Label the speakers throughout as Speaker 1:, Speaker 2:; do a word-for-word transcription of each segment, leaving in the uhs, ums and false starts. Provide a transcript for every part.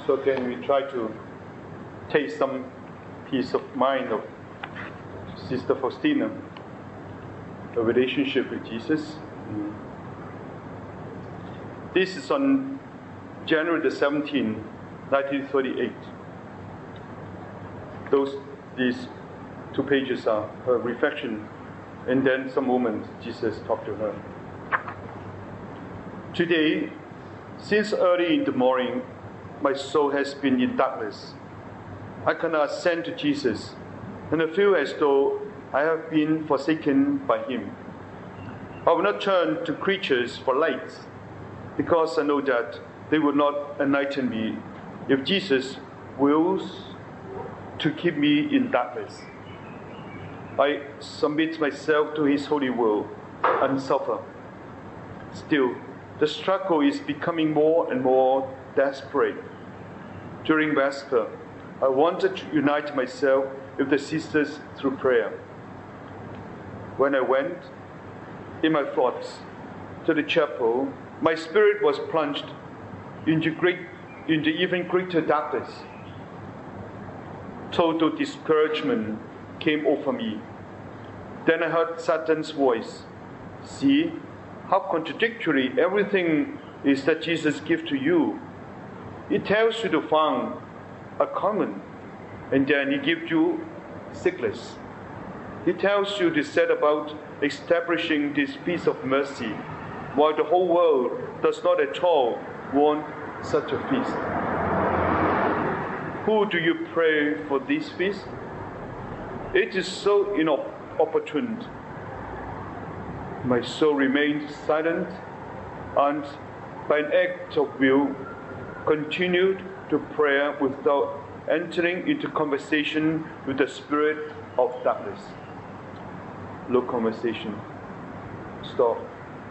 Speaker 1: So again, we try to take some peace of mind of Sister Faustina, her relationship with Jesus. Mm. This is on January the seventeenth, nineteen thirty-eight. Those, these two pages are her reflection, and then some moments Jesus talked to her. Today, since early in the morning, my soul has been in darkness. I cannot ascend to Jesus, and I feel as though I have been forsaken by Him. I will not turn to creatures for light, because I know that they will not enlighten me if Jesus wills to keep me in darkness. I submit myself to His holy will and suffer. Still, the struggle is becoming more and more desperate. During Vesper, I wanted to unite myself with the sisters through prayer. When I went, in my thoughts, to the chapel, my spirit was plunged into, great, into even greater darkness. Total discouragement came over me. Then I heard Satan's voice. See how contradictory everything is that Jesus gives to you. He tells you to find a common, and then He gives you sickness. He tells you to set about establishing this peace of mercy, while the whole world does not at all want such a feast. Who do you pray for this feast? It is so inopportune. My soul remained silent, and by an act of will, continued to pray without entering into conversation with the spirit of darkness. No conversation. Stop.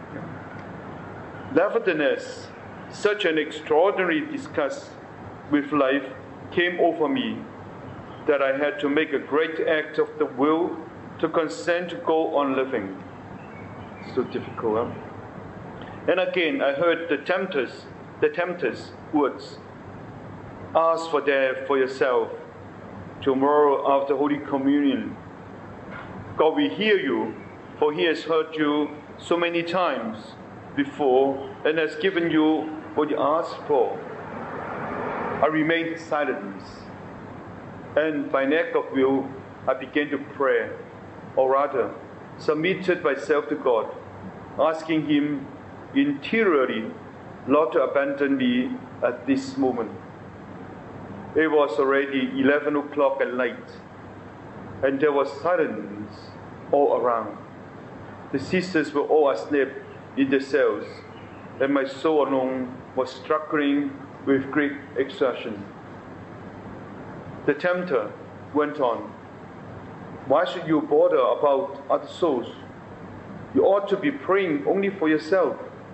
Speaker 1: Nevertheless, such an extraordinary disgust with life came over me that I had to make a great act of the will to consent to go on living. So difficult, huh? And again, I heard the tempter's, the tempter's words. Ask for that for yourself. Tomorrow after Holy Communion, God will hear you, for He has heard you so many times before and has given you what you asked for. I remained silent, and by an act of will, I began to pray, or rather, submitted myself to God, asking Him interiorly not to abandon me at this moment. It was already eleven o'clock at night, and there was silence all around. The sisters were all asleep in the cells, and my soul alone was struggling with great exertion. The tempter went on. Why should you bother about other souls? You ought to be praying only for yourself.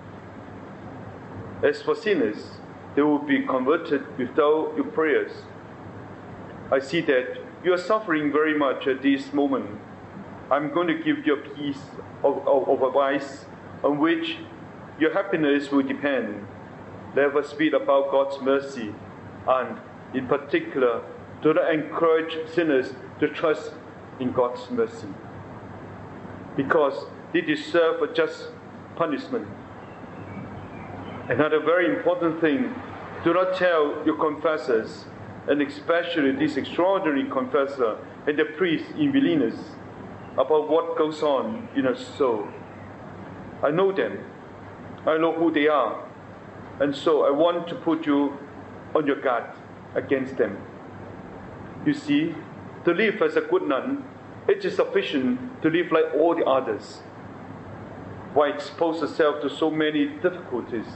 Speaker 1: As for sinners, they will be converted without your prayers. I see that you are suffering very much at this moment. I'm going to give you a piece of, of, of advice on which your happiness will depend. Never speak about God's mercy, and in particular, do not encourage sinners to trust in God's mercy, because they deserve a just punishment. Another very important thing, do not tell your confessors, and especially this extraordinary confessor and the priest in Vilnius, about what goes on in a soul. I know them. I know who they are. And so I want to put you on your guard against them. You see, to live as a good nun, it is sufficient to live like all the others. Why expose yourself to so many difficulties?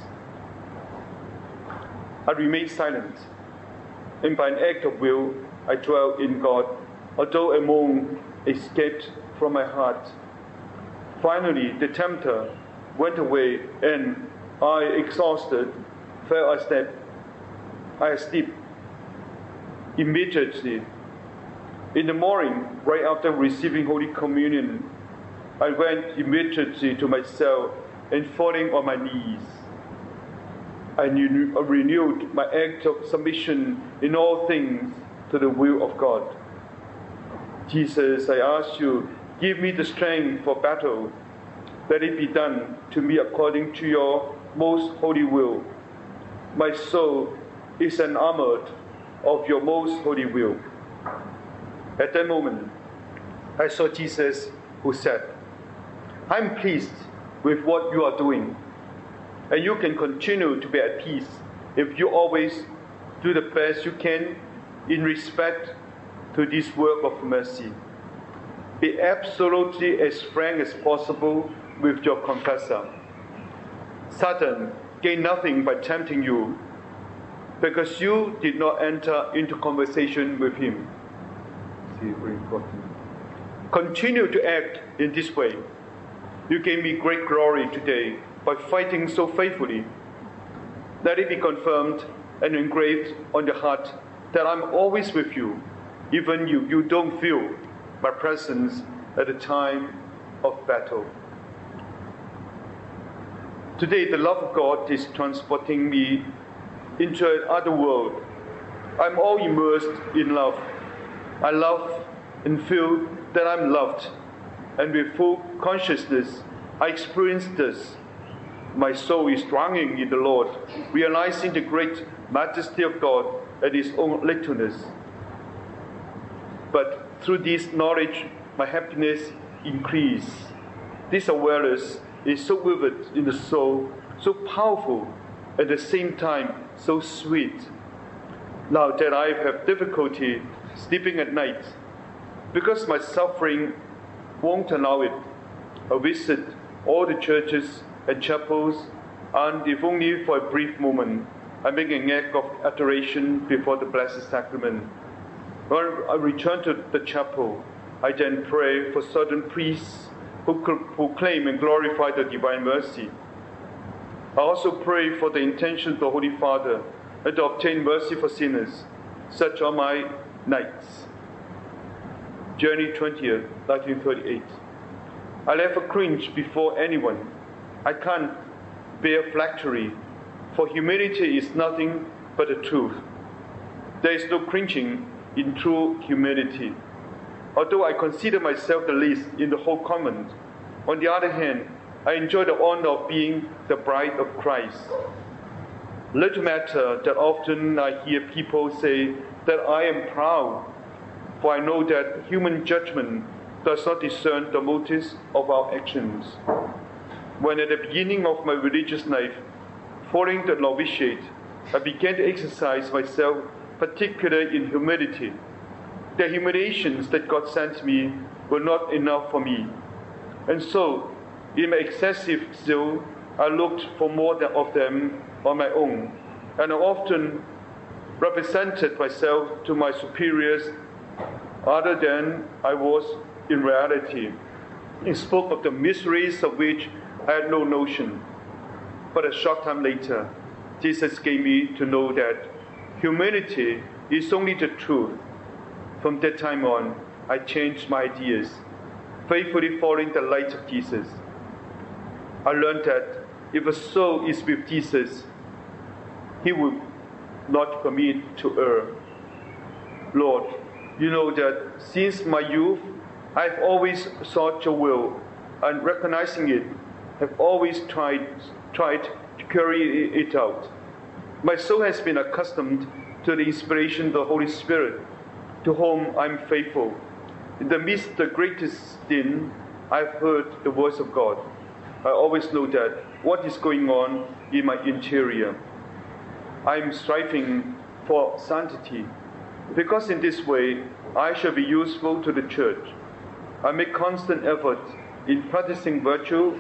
Speaker 1: I remained silent, and by an act of will, I dwelt in God, although a moan escaped from my heart. Finally, the tempter went away, and I, exhausted, fell asleep. I asleep immediately. In the morning, right after receiving Holy Communion, I went immediately to my cell and falling on my knees. I renewed my act of submission in all things to the will of God. Jesus, I ask you, give me the strength for battle. Let it be done to me according to your most holy will. My soul is enamored of your most holy will. At that moment, I saw Jesus who said, I'm pleased with what you are doing, and you can continue to be at peace if you always do the best you can in respect to this work of mercy. Be absolutely as frank as possible with your confessor. Satan gained nothing by tempting you because you did not enter into conversation with him. See, very important. Continue to act in this way. You gave me great glory today by fighting so faithfully. Let it be confirmed and engraved on your heart that I'm always with you, even you, you don't feel my presence at the time of battle. Today, the love of God is transporting me into another world. I'm all immersed in love. I love and feel that I'm loved, and with full consciousness, I experience this. My soul is drowning in the Lord, realizing the great majesty of God and His own littleness. But through this knowledge, my happiness increases. This awareness is so vivid in the soul, so powerful, at the same time so sweet. Now that I have difficulty sleeping at night, because my suffering won't allow it, I visit all the churches and chapels, and if only for a brief moment, I make an act of adoration before the Blessed Sacrament. When I return to the chapel, I then pray for certain priests who proclaim and glorify the divine mercy. I also pray for the intention of the Holy Father and to obtain mercy for sinners. Such are my nights. January twentieth, nineteen thirty-eight. I never cringe before anyone. I can't bear flattery, for humility is nothing but the truth. There is no cringing in true humility. Although I consider myself the least in the whole convent, on the other hand, I enjoy the honor of being the bride of Christ. Little matter that often I hear people say that I am proud, for I know that human judgment does not discern the motives of our actions. When at the beginning of my religious life, following the novitiate, I began to exercise myself particularly in humility. The humiliations that God sent me were not enough for me. And so, in my excessive zeal, I looked for more of them on my own, and I often represented myself to my superiors other than I was in reality. He spoke of the miseries of which I had no notion. But a short time later, Jesus gave me to know that humility is only the truth. From that time on, I changed my ideas, faithfully following the light of Jesus. I learned that if a soul is with Jesus, He will not permit to err. Lord, you know that since my youth, I've always sought your will, and recognizing it, have always tried, tried to carry it out. My soul has been accustomed to the inspiration of the Holy Spirit, to whom I'm faithful. In the midst of the greatest sin, I've heard the voice of God. I always know that what is going on in my interior. I'm striving for sanctity, because in this way I shall be useful to the church. I make constant effort in practicing virtue.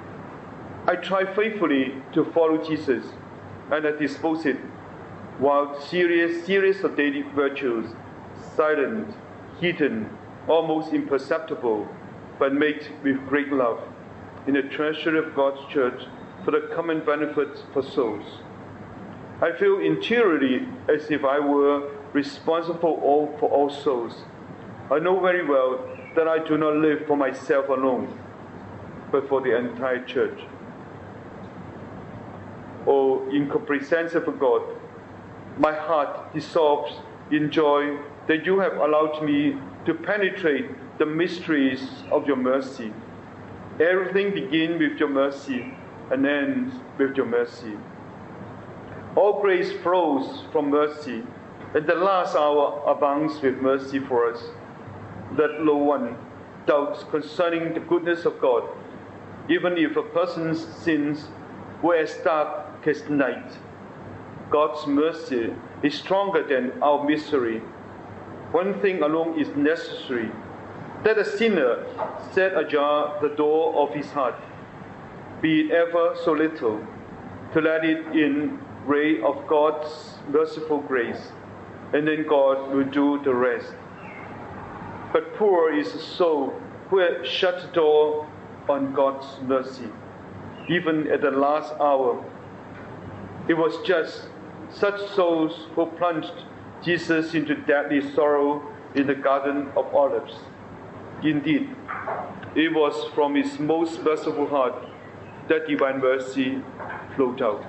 Speaker 1: I try faithfully to follow Jesus, and I dispose it, while serious series of daily virtues, silent, hidden, almost imperceptible, but made with great love, in the treasury of God's church for the common benefit for souls. I feel interiorly as if I were responsible all for all souls. I know very well that I do not live for myself alone, but for the entire church. O incomprehensible God, my heart dissolves in joy that you have allowed me to penetrate the mysteries of your mercy. Everything begins with your mercy and ends with your mercy. All grace flows from mercy, and the last hour abounds with mercy for us. Let no one doubt concerning the goodness of God, even if a person's sins were as dark as night. God's mercy is stronger than our misery. One thing alone is necessary, that a sinner set ajar the door of his heart, be it ever so little, to let it in ray of God's merciful grace, and then God will do the rest. But poor is the soul who has shut the door on God's mercy, even at the last hour. It was just such souls who plunged Jesus into deadly sorrow in the Garden of Olives. Indeed, it was from his most merciful heart that divine mercy flowed out.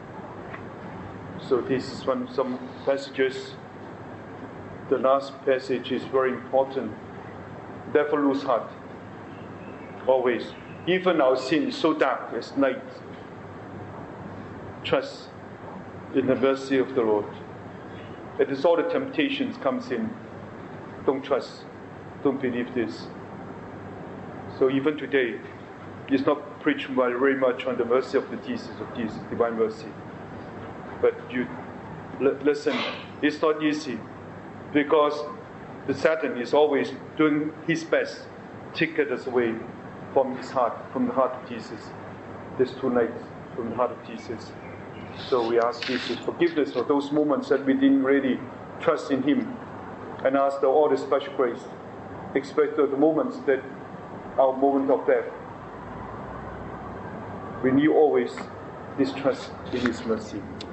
Speaker 1: So this is one some passages. The last passage is very important. Never lose heart. Always. Even our sin is so dark as night. Trust in the mercy of the Lord. It is all the temptations comes in. Don't trust. Don't believe this. So even today, it's not preached very much on the mercy of the Jesus, of Jesus, divine mercy. But you l- listen, it's not easy, because the Satan is always doing his best to get us away from his heart, from the heart of Jesus. This tonight, from the heart of Jesus. So we ask Jesus forgiveness for those moments that we didn't really trust in him, and ask the, all the special grace, especially the moments that our moment of death, we knew always this trust in his mercy.